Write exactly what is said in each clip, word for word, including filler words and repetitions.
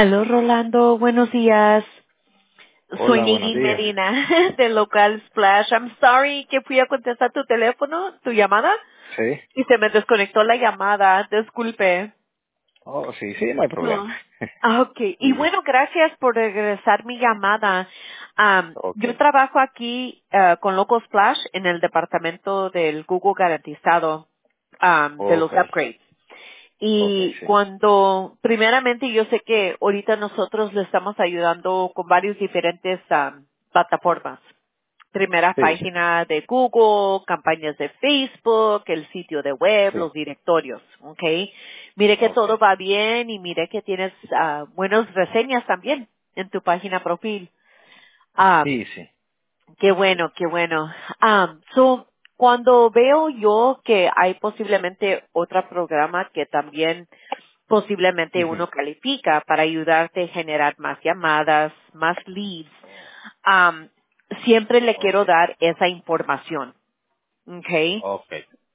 Aló, Rolando, buenos días. Soy Hola, buenos Nadine días. Medina del local Splash. I'm sorry que fui a contestar tu teléfono, tu llamada, Sí. y se me desconectó la llamada. Disculpe. Oh, sí, sí, no hay problema. No. Ah, ok. Y Sí. bueno, gracias por regresar mi llamada. Am, Ok. yo trabajo aquí eh, con Local Splash en el departamento del Google garantizado am, de los Ok. upgrades. Ok, Y sí. cuando, primeramente, yo sé que ahorita nosotros le estamos ayudando con varios diferentes am, plataformas. Primera Sí, sí. página de Google, campañas de Facebook, el sitio de web, Sí. los directorios, ¿ok? Mire que Ok. todo va bien y mire que tienes ah, buenas reseñas también en tu página profil. Ah, Sí, sí. Qué bueno, qué bueno. Um, so, cuando veo yo que hay posiblemente otro programa que también posiblemente Ujú. uno califica para ayudarte a generar más llamadas, más leads, um, siempre le Ok. quiero dar esa información. Okay. Ok.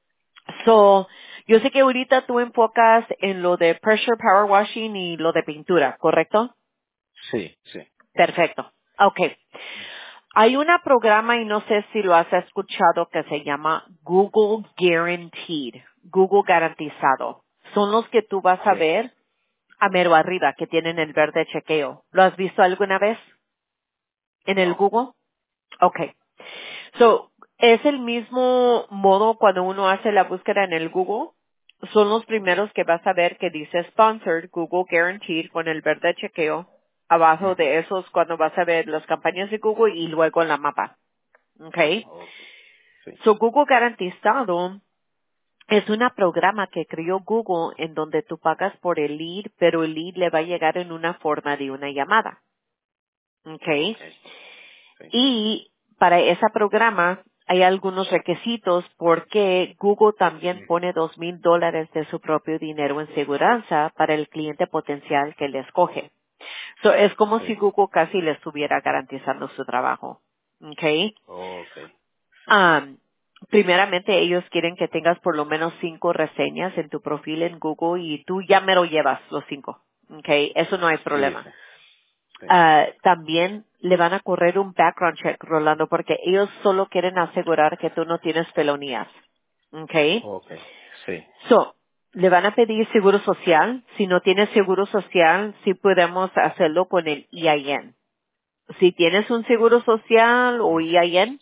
So, yo sé que ahorita tú enfocas en lo de pressure power washing y lo de pintura, ¿correcto? Sí, sí. Perfecto. Okay. Hay un programa, y no sé si lo has escuchado, que se llama Google Guaranteed, Google Garantizado. Son los que tú vas a Sí. ver a mero arriba, que tienen el verde chequeo. ¿Lo has visto alguna vez en el No. Google? Okay. So, es el mismo modo cuando uno hace la búsqueda en el Google. Son los primeros que vas a ver que dice Sponsored, Google Guaranteed, con el verde chequeo. Abajo Ujú. de esos cuando vas a ver las campañas de Google y luego en la mapa. Okay. Ok. Sí. So, Google Garantizado es un programa que creó Google en donde tú pagas por el lead, pero el lead le va a llegar en una forma de una llamada. Ok. Okay. Sí. Y para ese programa hay algunos requisitos porque Google también Ujú. pone dos mil dólares de su propio dinero en seguridad para el cliente potencial que le escoge. So, es como si Sí. Google casi le estuviera garantizando su trabajo. Okay. Ok. Sí. Um, primeramente, ellos quieren que tengas por lo menos cinco reseñas en tu perfil en Google y tú ya me lo llevas los cinco. Okay, eso no hay Sí, problema. sí. Sí. Ah, también le van a correr un background check, Rolando, porque ellos solo quieren asegurar que tú no tienes felonías. Okay. Ok. Sí. So, le van a pedir seguro social. Si no tienes seguro social, sí podemos hacerlo con el E I N. Si tienes un seguro social o Mm. E I N,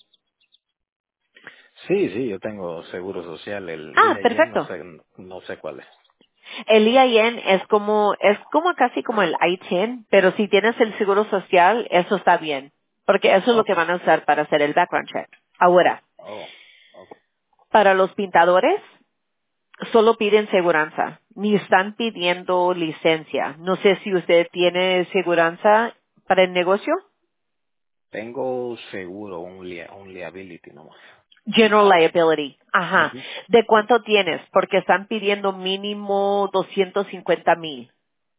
Sí, sí, yo tengo seguro social. El ah, I A N no perfecto. sé, no sé cuál es. El E I N es como, es como casi como el I T I N, pero si tienes el seguro social, eso está bien, porque eso es lo Ok. que van a usar para hacer el background check. Ahora, Oh. Ok. para los pintadores, solo piden seguranza, ni están pidiendo licencia. No sé si usted tiene seguranza para el negocio. Tengo seguro, un, lia, un liability nomás. General liability. Ajá. Ujú. ¿De Sí. cuánto tienes? Porque están pidiendo mínimo doscientos cincuenta mil.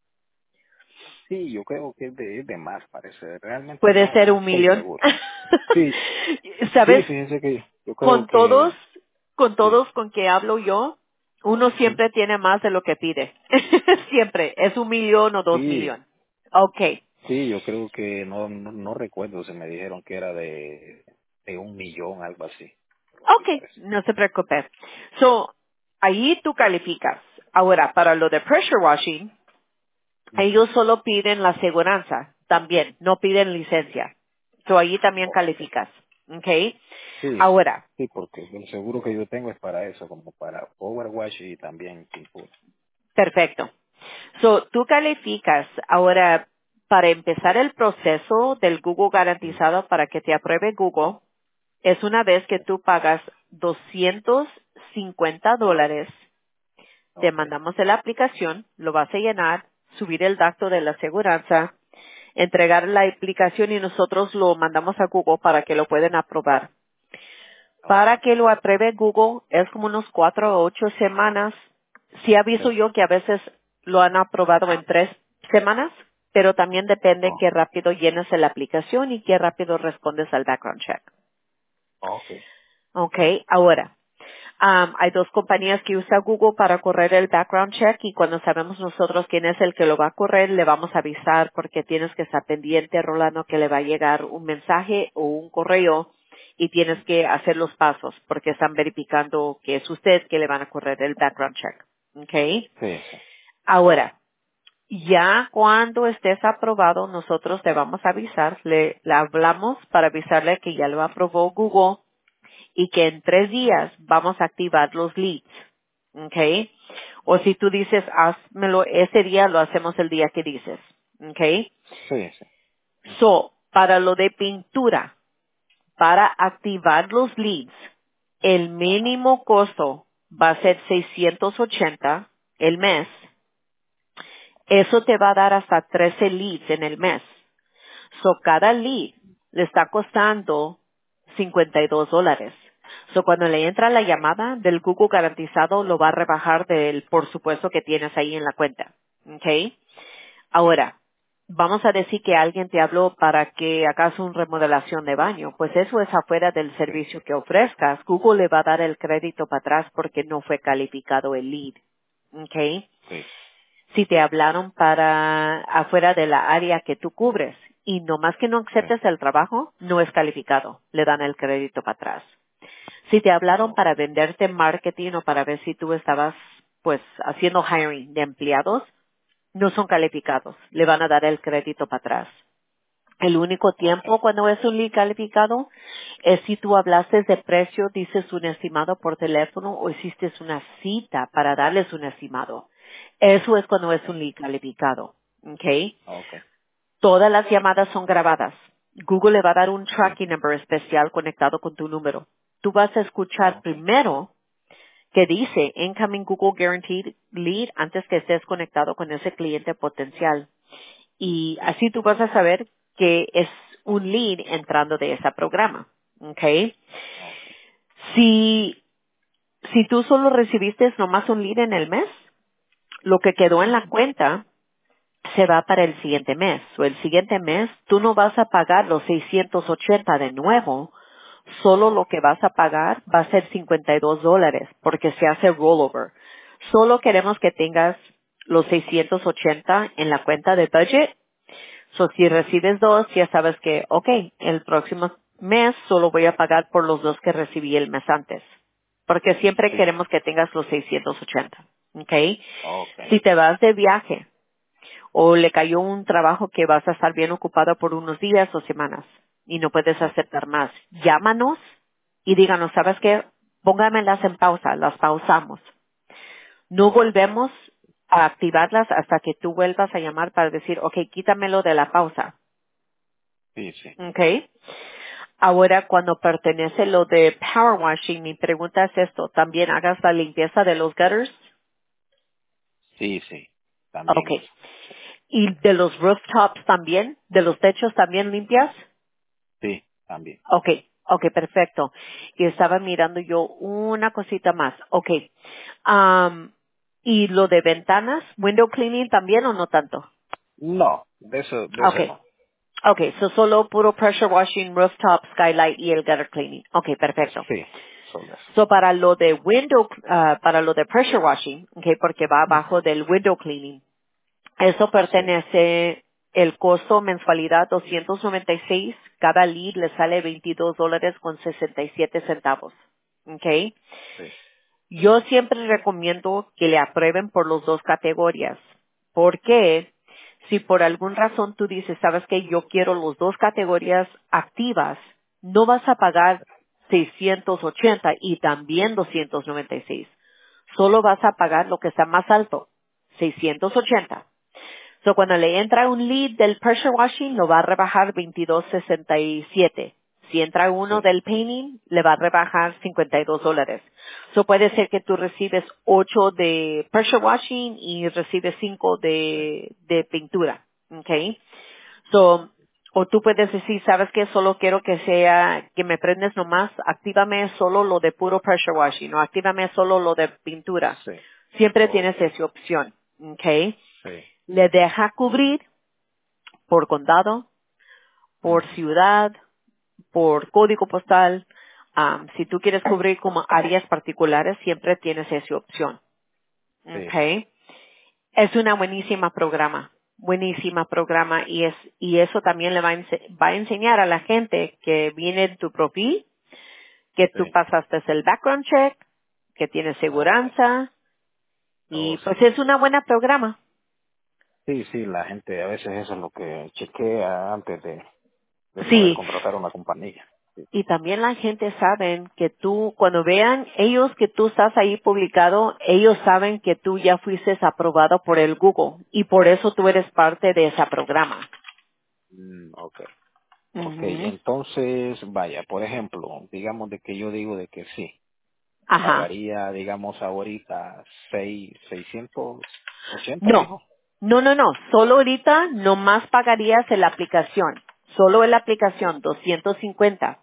Sí, yo creo que es de, es de más, parece. Realmente Puede no, ser no un estoy millón. seguro. Sí, sí, ¿Sabes? fíjense que yo creo Con todos, que con sí. todos con que hablo yo, uno Ujú. siempre tiene más de lo que pide. Siempre. Es un millón o dos Sí, millones. Okay. sí, yo creo que no, no, no recuerdo si me dijeron que era de, de un millón, algo así. Sí, Okay. parece. No se preocupe. So, ahí tú calificas. Ahora, para lo de pressure washing, Ujú. ellos solo piden la aseguranza. También. No piden licencia. So, ahí también Ok. calificas. Okay. Sí, sí. Ahora, Sí, porque el seguro que yo tengo es para eso, como para Overwash y también pintura. perfecto. So, tú calificas ahora para empezar el proceso del Google Mm. garantizado para que te apruebe Google. Es una vez que tú pagas doscientos cincuenta dólares, te Ok. mandamos la aplicación, lo vas a llenar, subir el dato de la aseguranza, entregar la aplicación y nosotros lo mandamos a Google para que lo puedan aprobar. Ok. Para que lo apruebe Google es como unos cuatro o ocho semanas. Sí aviso Sí. yo que a veces lo han aprobado en tres semanas, pero también depende Oh, qué rápido llenes la aplicación y qué rápido respondes al background check. ok. Ok, ahora, Um, hay dos compañías que usan Google para correr el background check y cuando sabemos nosotros quién es el que lo va a correr, le vamos a avisar porque tienes que estar pendiente, Rolando, que le va a llegar un mensaje o un correo y tienes que hacer los pasos porque están verificando que es usted que le van a correr el background check. ¿Ok? Sí, sí. Ahora, ya cuando estés aprobado, nosotros te vamos a avisar, le, le hablamos para avisarle que ya lo aprobó Google y que en tres días vamos a activar los leads. ¿Ok? O si tú dices, házmelo ese día, lo hacemos el día que dices. ¿Ok? Sí, sí. So, para lo de pintura, para activar los leads, el mínimo costo va a ser seiscientos ochenta el mes. Eso te va a dar hasta trece leads en el mes. So, cada lead le está costando cincuenta y dos dólares. So, cuando le entra la llamada del Google garantizado, lo va a rebajar del por supuesto que tienes ahí en la cuenta. ¿Ok? Ahora, vamos a decir que alguien te habló para que hagas una remodelación de baño. Pues eso es afuera del Sí, servicio que ofrezcas. Google le va a dar el crédito para atrás porque no fue calificado el lead. ¿Ok? sí. Si te hablaron para afuera de la área que tú cubres y no más que no Sí. aceptes el trabajo, no es calificado, le dan el crédito para atrás. Si te hablaron Ok. para venderte marketing o para ver si tú estabas pues haciendo hiring de empleados, no son calificados, le van a dar el crédito para atrás. El único Ok. tiempo cuando es un lead calificado es si tú hablaste de precio, dices un estimado por teléfono o hiciste una cita para darles un estimado. Eso es cuando es un lead calificado. ¿Ok? Ok. Todas las llamadas son grabadas. Google le va a dar un Sí. tracking number especial conectado con tu número. Tú vas a escuchar Ok. primero que dice Incoming Google Guaranteed Lead antes que estés conectado con ese cliente potencial. Y así tú vas a saber que es un lead entrando de ese programa. ¿Ok? Ok. Si, si tú solo recibiste nomás un lead en el mes, lo que quedó en la Ujú. cuenta se va para el siguiente mes. O el siguiente mes tú no vas a pagar los seiscientos ochenta de nuevo, solo lo que vas a pagar va a ser cincuenta y dos dólares porque se hace rollover. Solo queremos que tengas los seiscientos ochenta en la cuenta de budget. So, si recibes dos, ya sabes que, ok, el próximo mes solo voy a pagar por los dos que recibí el mes antes. Porque siempre Sí. queremos que tengas los seiscientos ochenta. Ok. Ok. Si te vas de viaje, o le cayó un trabajo que vas a estar bien ocupado por unos días o semanas y no puedes aceptar más, llámanos y díganos, ¿sabes qué? Póngamelas en pausa, las pausamos. No volvemos a activarlas hasta que tú vuelvas a llamar para decir, ok, quítamelo de la pausa. Sí, sí. Ok. Ahora, cuando pertenece lo de power washing, mi pregunta es esto, ¿también hagas la limpieza de los gutters? Sí, sí. También Ok. eso. ¿Y de los rooftops también? ¿De los techos también limpias? Sí, también. Okay, okay, perfecto. Y estaba mirando yo una cosita más. Okay. Am, ¿y lo de ventanas, window cleaning también o no tanto? No, de eso, de eso Okay. no. Okay, so solo puro pressure washing, rooftop, skylight y el gutter cleaning. Okay, perfecto. Sí, solo eso. So para lo de window, ah, para lo de pressure washing, okay, porque va abajo del window cleaning, eso Sí, pertenece el costo mensualidad doscientos noventa y seis, cada lead le sale veintidós dólares con sesenta y siete centavos. ¿Ok? sí. Yo siempre recomiendo que le aprueben por las dos categorías. ¿Por qué? Si por alguna razón tú dices, sabes que yo quiero las dos categorías activas, no vas a pagar seiscientos ochenta y también doscientos noventa y seis. Solo vas a pagar lo que está más alto, seiscientos ochenta. So, cuando le entra un lead del pressure washing, lo va a rebajar veintidós sesenta y siete. Si entra uno Sí, del painting, le va a rebajar cincuenta y dos dólares. So, puede ser que tú recibes ocho de pressure washing y recibes cinco sí. de, de pintura. Okay. So, o tú puedes decir, ¿sabes qué? Solo quiero que sea, que me prendes nomás, actívame solo lo de puro pressure washing o actívame solo lo de pintura. Sí. Siempre Ok. tienes esa opción. Okay. Sí. Le deja cubrir por condado, por Ujú. ciudad, por código postal. Um, si tú quieres cubrir como áreas particulares, siempre tienes esa opción. Sí. Okay. Es una buenísima programa, buenísima programa y es y eso también le va a, ense- va a enseñar a la gente que viene en tu perfil que tú Sí. pasaste el background check, que tienes Okay. seguranza Oh, y sí. pues es una buena programa. Sí, sí, la gente a veces eso es lo que chequea antes de, de poder Sí, contratar una compañía. Sí. y también la gente sabe que tú, cuando vean ellos que tú estás ahí publicado, ellos saben que tú ya fuiste aprobado por el Google y por eso tú eres parte de ese programa. Mm, okay. Okay, Ujú. entonces, vaya, por ejemplo, digamos de que yo digo de que sí, Ajá. pagaría, digamos, ahorita seis, seiscientos ochenta, No, dijo. no, no, no. Solo ahorita nomás pagarías en la aplicación. Solo en la aplicación, doscientos cincuenta.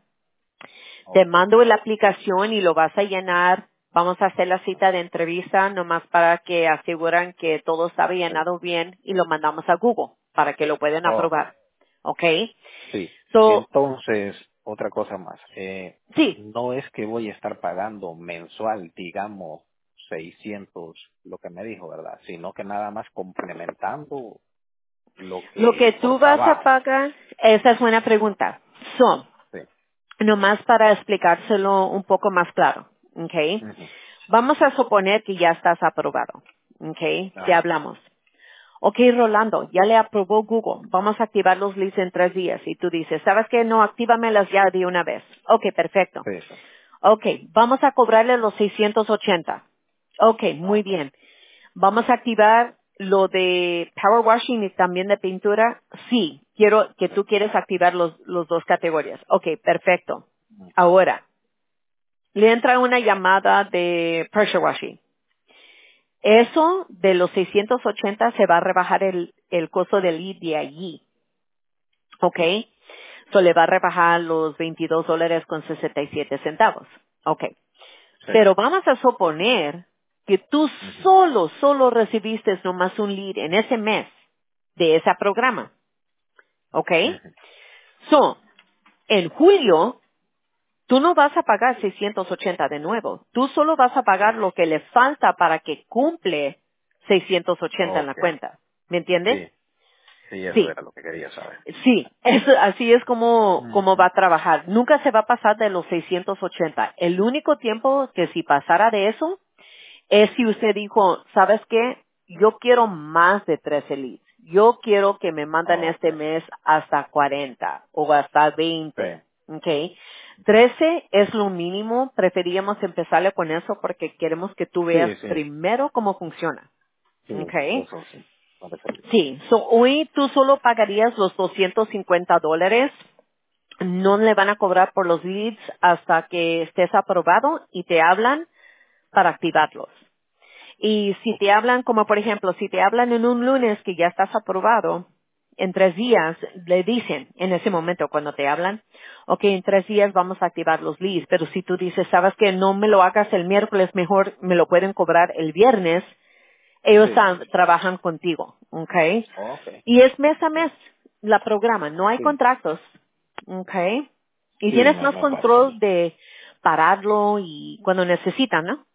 Te Okay. mando la aplicación y lo vas a llenar. Vamos a hacer la cita de entrevista nomás para que aseguran que todo está Sí. llenado bien y lo mandamos a Google para que lo puedan Okay. aprobar. ¿Ok? Sí. So, Entonces, otra cosa más. Eh, sí, no es que voy a estar pagando mensual, digamos, seiscientos, lo que me dijo, ¿verdad? Sino que nada más complementando lo lo que que por tú vas a trabajo. pagar, esa es buena pregunta. So, Sí. nomás para explicárselo un poco más claro. ¿Ok? Ujú. Vamos a suponer que ya estás aprobado. ¿Ok? Ya Ajá. hablamos. Ok, Rolando, ya le aprobó Google. Vamos a activar los leads en tres días. Y tú dices, ¿sabes qué? No, actívamelas ya de una vez. Ok, perfecto. Sí, sí. Ok, vamos a cobrarle los seiscientos ochenta. Ok, muy Okay. bien. Vamos a activar lo de power washing y también de pintura. Sí, quiero que Sí. tú quieres activar los, los dos categorías. Ok, perfecto. Ujú. Ahora, le entra una llamada de pressure washing. Eso de los seiscientos ochenta se va a rebajar el, el costo del lead de allí. ¿Ok? So le va a rebajar los veintidós dólares con sesenta y siete centavos. ¿Ok? Pero Sí. vamos a suponer que tú Ujú. solo, solo recibiste nomás un lead en ese mes de ese programa. ¿Ok? Ujú. So, en julio, tú no vas a pagar seiscientos ochenta de nuevo. Tú solo vas a pagar lo que le falta para que cumple seiscientos ochenta en la Okay. cuenta. ¿Me entiendes? Sí. Sí, eso Sí. era lo que quería saber. Sí, es, así es como, como va Ujú. a trabajar. Nunca se va a pasar de los seiscientos ochenta. El único tiempo que si pasara de eso es si usted dijo, ¿sabes qué? Yo quiero más de trece leads. Yo quiero que me mandan este Okay. mes hasta cuarenta o hasta veinte. Sí. ¿Ok? trece es lo mínimo. Preferíamos empezarle con eso porque queremos que tú veas Sí, sí. primero cómo funciona. Sí, ¿Ok? eso sí. Parece bien. Sí. So, hoy tú solo pagarías los doscientos cincuenta dólares. No le van a cobrar por los leads hasta que estés aprobado y te hablan para activarlos. Y si te hablan, como por ejemplo, si te hablan en un lunes que ya estás aprobado, en tres días le dicen en ese momento cuando te hablan, ok, en tres días vamos a activar los leads, pero si tú dices, sabes que no me lo hagas el miércoles, mejor me lo pueden cobrar el viernes, ellos Sí. ah, trabajan contigo, ok. Okay. Y es mes a mes la programa, no hay Sí. contratos, ok. Y Sí, tienes me, más me parece control bien. de pararlo y cuando necesitan, ¿no?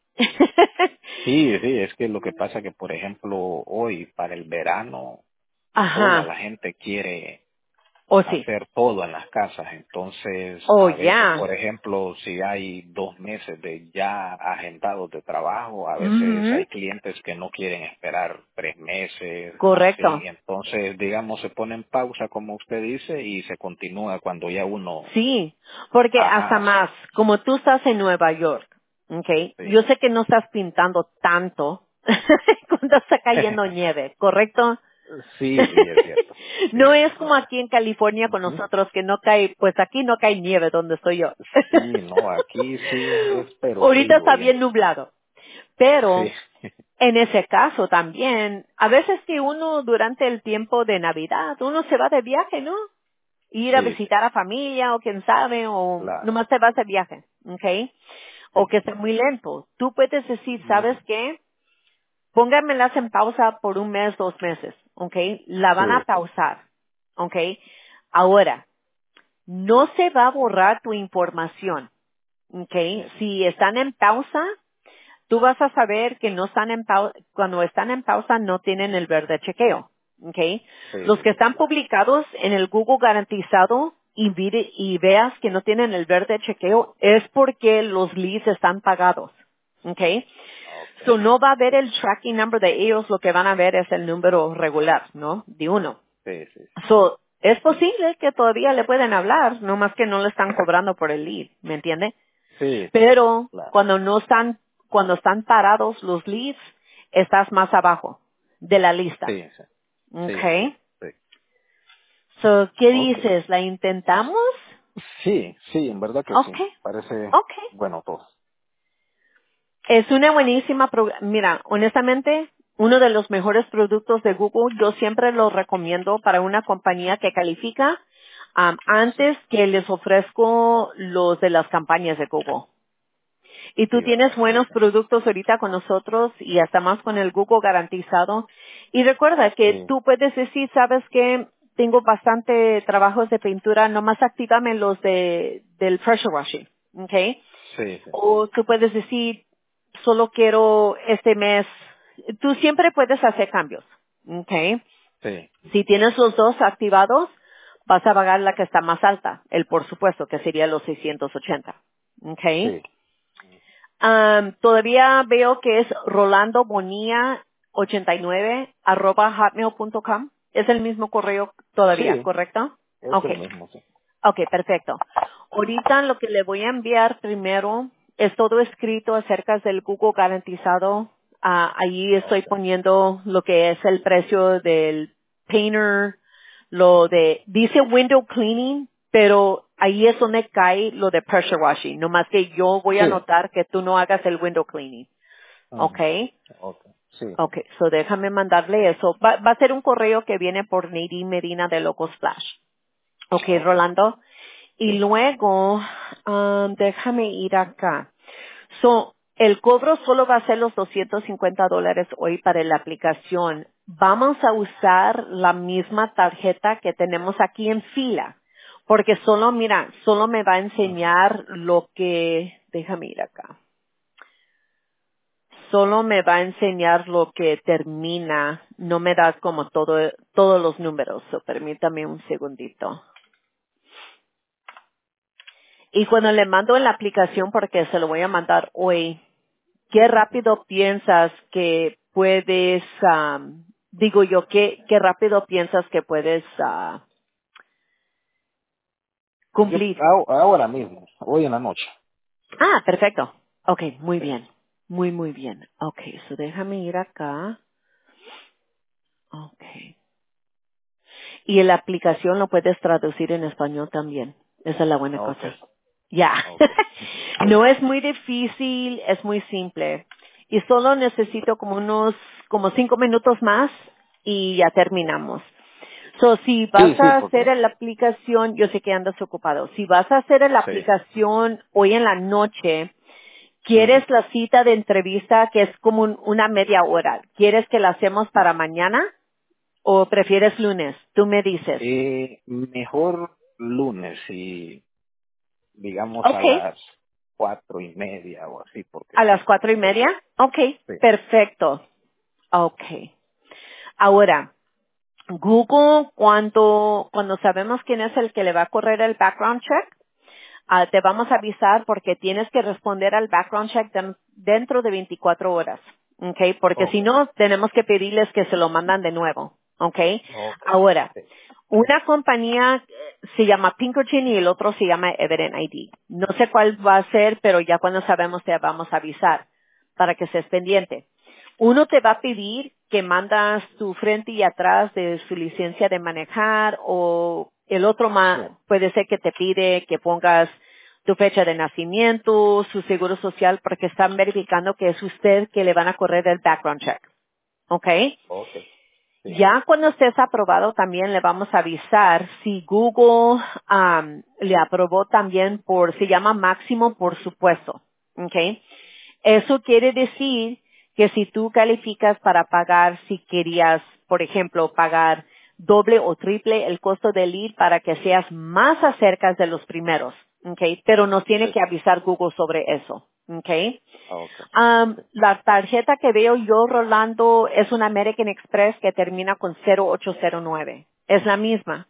Sí, sí, es que lo que pasa que, por ejemplo, hoy para el verano, toda Ajá. la gente quiere Oh, sí. hacer todo en las casas. Entonces, Oh, a veces, ya. por ejemplo, si hay dos meses de ya agendados de trabajo, a veces Ujú. hay clientes que no quieren esperar tres meses, así. Correcto. Entonces, digamos, se pone en pausa, como usted dice, y se continúa cuando ya uno, Sí, porque hasta ajá, más, como tú estás en Nueva York, ¿ok? sí. Yo sé que no estás pintando tanto cuando está cayendo nieve, ¿correcto? Sí, sí, es cierto. Sí. No es como No. aquí en California con Ujú. nosotros que no cae, pues aquí no cae nieve donde estoy yo. Sí, no, aquí sí es pero Ahorita frío está bien. bien nublado, pero Sí. en ese caso también, a veces que uno durante el tiempo de Navidad, uno se va de viaje, ¿no? Ir a Sí, sí, visitar a familia o quién sabe, o claro. nomás te vas de viaje, ¿ok? Sí. O que esté muy lento. Tú puedes decir, ¿sabes Ujú. qué? Póngamelas en pausa por un mes, dos meses, ¿ok? La van a Sí, sí. pausar, ¿ok? Ahora, no se va a borrar tu información. Okay. Ujú. Si están en pausa, tú vas a saber que no están en pausa, cuando están en pausa no tienen el verde chequeo. Okay. Sí, Los sí, que sí. están publicados en el Google garantizado y, vire- y veas que no tienen el verde chequeo es porque los leads están pagados. Okay. So Okay. no va a ver el tracking number de ellos, lo que van a ver es el número regular, ¿no? De uno. Sí, sí, sí. So, es posible que todavía le pueden hablar, no más que no le están cobrando por el lead, ¿me entiende? Sí, sí, sí, Pero claro. cuando no están, cuando están parados los leads, estás más abajo de la lista. Sí, sí. Sí, sí, Okay. sí. So, ¿qué Okay. dices? ¿La intentamos? Sí, sí, en verdad que sí. Okay. Parece Okay. bueno todo. Es una buenísima, pro- mira, honestamente, uno de los mejores productos de Google, yo siempre lo recomiendo para una compañía que califica am, Sí, antes que les ofrezco los de las campañas de Google. Y tú sí, tienes verdad, sí, buenos sí. productos ahorita con nosotros y hasta más con el Google garantizado. Y recuerda que Sí, tú puedes decir, sabes que tengo bastante trabajos de pintura, nomás actívame los de, del pressure washing, ¿ok? sí, sí. O tú puedes decir, solo quiero este mes. Tú siempre puedes hacer cambios, ¿ok? Sí, Si tienes los dos activados, vas a pagar la que está más alta, el por supuesto, que sería los seiscientos ochenta, ¿ok? sí. Um, todavía veo que es Rolando Bonilla ochenta y nueve arroba hotmail punto com. Es el mismo correo todavía, Sí, ¿correcto? es el Okay. mismo, sí. Okay, perfecto. Ahorita lo que le voy a enviar primero es todo escrito acerca del Google garantizado. Ah, ahí estoy Okay. poniendo lo que es el precio del painter, lo de, dice window cleaning, pero ahí es donde cae lo de pressure washing. No más que yo voy a Sí. anotar que tú no hagas el window cleaning. Ujú. Okay. Okay. Sí, sí. Okay, so déjame mandarle eso. Va, va a ser un correo que viene por Nadine Medina de Locos Flash. Okay, Okay. Rolando. Y Sí. luego, um, déjame ir acá. So, el cobro solo va a ser los doscientos cincuenta dólares hoy para la aplicación. Vamos a usar la misma tarjeta que tenemos aquí en fila. Porque solo, mira, solo me va a Ujú. enseñar lo que, déjame ir acá. Solo me va a enseñar lo que termina. No me da como todo, todos los números. So, permítame un segundito. Y cuando le mando en la aplicación, porque se lo voy a mandar hoy, ¿qué rápido piensas que puedes, am, digo yo, qué, qué rápido piensas que puedes ah, Yo cumplir? a- ahora mismo, hoy en la noche. Ah, perfecto. Ok, muy Sí. bien. Muy, muy bien. Ok, so déjame ir acá. Ok. Y en la aplicación lo puedes traducir en español también. Esa es la buena cosa. Okay. Ya. Okay. No es muy difícil, es muy simple. Y solo necesito como unos, como cinco minutos más y ya terminamos. So, si vas Sí, sí, a porque hacer la aplicación, yo sé que andas ocupado. Si vas a hacer la sí. aplicación hoy en la noche, Ujú. ¿quieres la cita de entrevista que es como un- una media hora? ¿Quieres que la hacemos para mañana o prefieres lunes? Tú me dices. Eh, mejor lunes y digamos a Okay. las cuatro y media o así, porque ¿A las sí. cuatro y media? Ok, Sí. perfecto. Ok. Ahora, Google, cuando, cuando sabemos quién es el que le va a correr el background check, ah, te vamos a avisar porque tienes que responder al background check den- dentro de veinticuatro horas. Ok, porque si Okay. no, tenemos que pedirles que se lo mandan de nuevo. Ok. Okay. Ahora, Sí. una compañía eh, se llama Pinkerton y el otro se llama Evident I D. No sé cuál va a ser, pero ya cuando sabemos te vamos a avisar para que estés pendiente. Uno te va a pedir que mandas tu frente y atrás de su licencia de manejar o el otro Sí. ma- puede ser que te pide que pongas tu fecha de nacimiento, su seguro social, porque están verificando que es usted que le van a correr el background check. ¿Ok? Okay. Sí. Ya cuando estés aprobado también le vamos a avisar si Google am, le aprobó también por, se llama máximo por supuesto. ¿Ok? Eso quiere decir que si tú calificas para pagar, si querías, por ejemplo, pagar doble o triple el costo del lead para que seas más acerca de los primeros. Okay, pero nos tiene Sí. que avisar Google sobre eso. Okay. Okay. Um, la tarjeta que veo yo, Rolando, es una American Express que termina con cero ocho cero nueve. ¿Es la misma?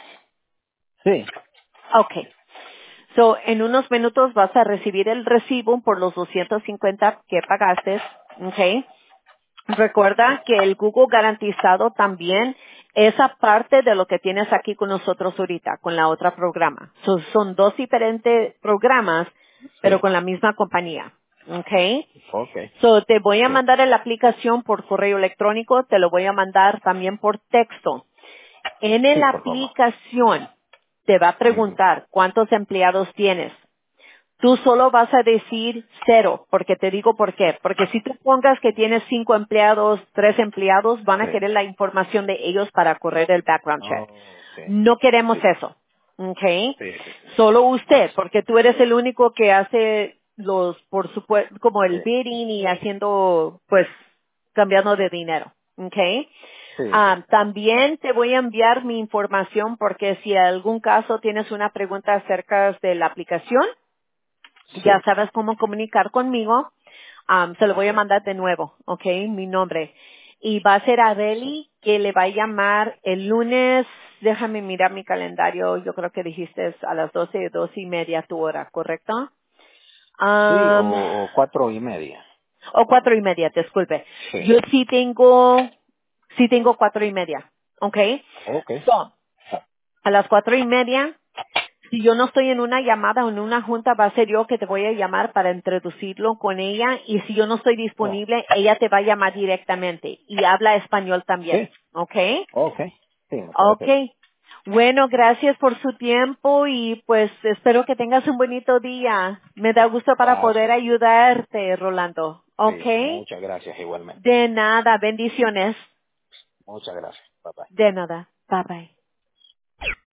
Sí. Okay. So, en unos minutos vas a recibir el recibo por los doscientos cincuenta que pagaste. Okay. Recuerda que el Google garantizado también es aparte de lo que tienes aquí con nosotros ahorita, con la otra programa. So, son dos diferentes programas, pero Sí. con la misma compañía. Okay. Okay. So, te voy a Sí. mandar en la aplicación por correo electrónico, te lo voy a mandar también por texto. En Sí, la por favor. aplicación te va a Ujú. preguntar cuántos empleados tienes. Tú solo vas a decir cero, porque te digo por qué. Porque si tú pongas que tienes cinco empleados, tres empleados, van a Sí. querer la información de ellos para correr el background check. Oh, sí. No queremos Sí. eso. ¿Ok? Sí, sí, sí. Solo Ah, usted, porque tú eres el único que hace los, por supuesto, como sí. el bidding y haciendo, pues, cambiando de dinero. ¿Ok? Sí, sí. Ah, también te voy a enviar mi información porque si en algún caso tienes una pregunta acerca de la aplicación, ya Sí. sabes cómo comunicar conmigo. Am, se lo voy a Okay. mandar de nuevo, ¿ok? Mi nombre. Y va a ser Sí. Adeli que le va a llamar el lunes. Déjame mirar mi calendario. Yo creo que dijiste a las doce, doce y media tu hora, ¿correcto? Sí, o, Am, o cuatro y media. o cuatro y media, disculpe. Sí. Yo sí tengo, sí tengo cuatro y media, ¿ok? Okay. So, a las cuatro y media si yo no estoy en una llamada o en una junta, va a ser yo que te voy a llamar para introducirlo con ella. Y si yo no estoy Oh. disponible, ella te va a llamar directamente. Y habla español también. Sí. ¿Ok? Okay. Sí, me Ok. parece bien. Bueno, gracias por su tiempo y pues espero que tengas un bonito día. Me da gusto para poder Gracias. ayudarte, Rolando. Ok. Sí, muchas gracias igualmente. De nada. Bendiciones. Muchas gracias. Bye bye. De nada. Bye bye.